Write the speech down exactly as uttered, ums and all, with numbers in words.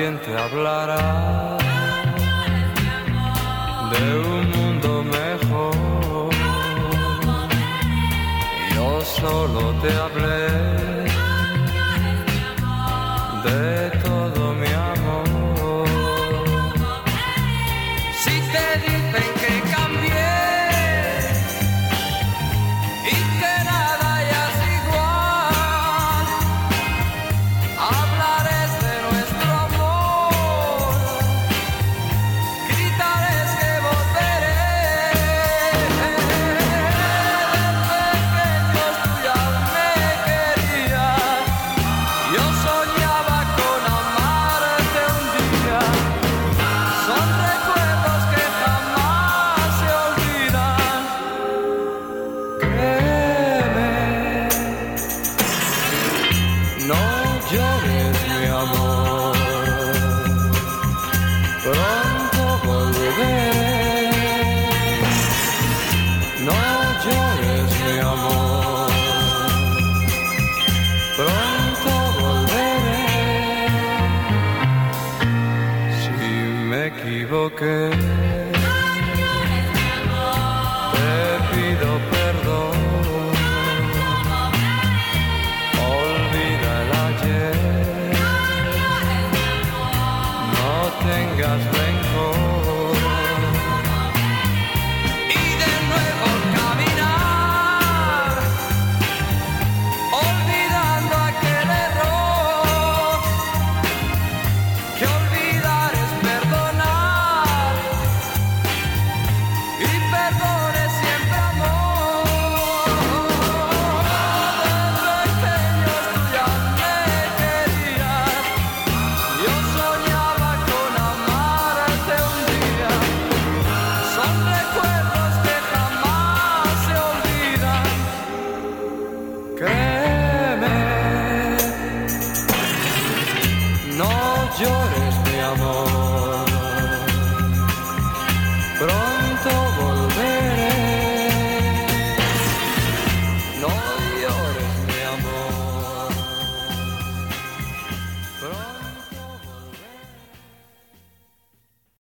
alguien te hablará de un mundo mejor. Yo solo te hablé de todo mi amor. Si te dicen que cambié y que nada ya es igual, hablarás de nuestro amor, gritarás que volveré. De pequeños tú ya me querías, yo soñaba con amarte un día. Son recuerdos que jamás se olvidan. Créeme, no llores mi amor, pronto volveré. No llores mi amor, pronto volveré. Si me equivoqué